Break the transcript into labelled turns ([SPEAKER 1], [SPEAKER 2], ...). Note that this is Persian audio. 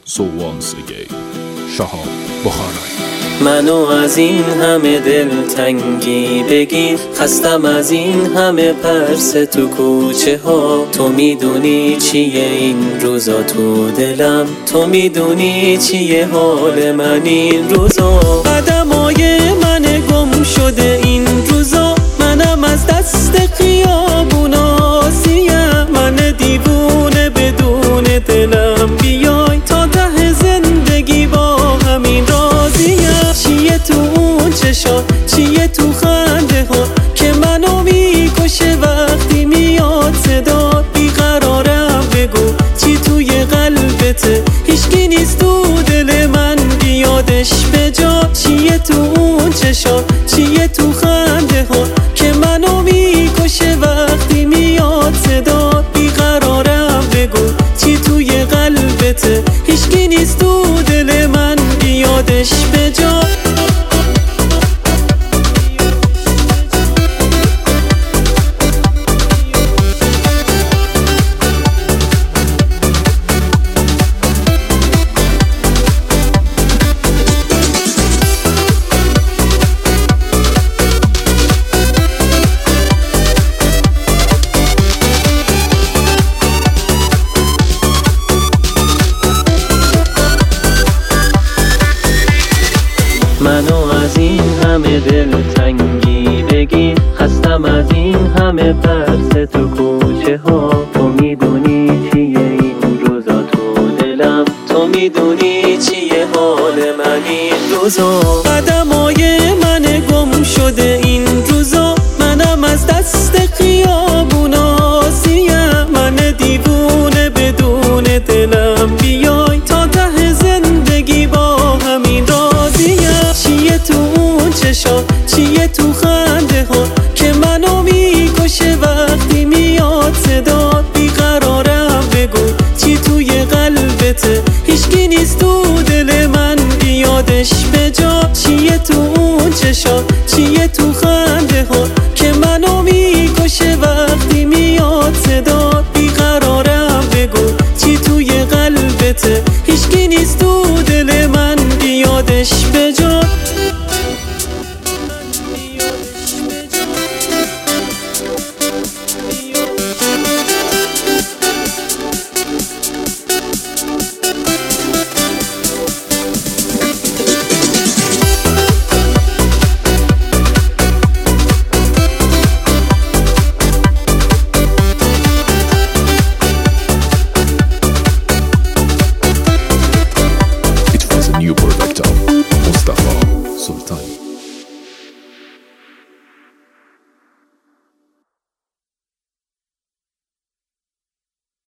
[SPEAKER 1] So once again شهاب بخارایی.
[SPEAKER 2] منو از این همه دلتنگی بگیر، خستم از این همه پرس تو کوچه ها. تو میدونی چیه این روزا تو دلم، تو میدونی چیه حال من این روزا. قدمای من گم شده این روزا، منم از دست خیابونا سیم. من دیوونه بدون دلم، بیای تا ته زندگی با همین راضیم. چیه تو اون چشات، چیه تو خنده ها که منو میکشه وقتی میاد صدا. بیقرارم بگو چی توی قلبته، هیچکی نیست تو دل من بیادش به جا. چیه تو اون چشات، چیه تو خنده ها که منو میکشه وقتی میاد صدا. بیقرارم بگو چی توی قلبته، هیچکی نیست تو دل من بیادش به جا. منو از این همه دلتنگی بگیر، خستم از این همه پرس تو کوچه ها. تو میدونی چیه این روزا تو دلم، تو میدونی چیه حال من این روزا. قدمای من گم شده این روزا، منم از دست خیابونا سیم. من دیوونه بدون دلم، بیای تا ته زندگی با همین راضیم. چیه تو اون چشات، چیه تو خنده ها که منو میکشه وقتی میاد صدا. بیقرارم بگو چی توی قلبته، هیچکی نیست تو دل من بیادش به جا. چیه تو اون چشات، چیه تو خنده ها که منو میکشه وقتی میاد صدا. بیقرارم بگو چی توی قلبته، هیچکی نیست تو دل من بیادش به جا.
[SPEAKER 1] New product of Mustafa Sultani.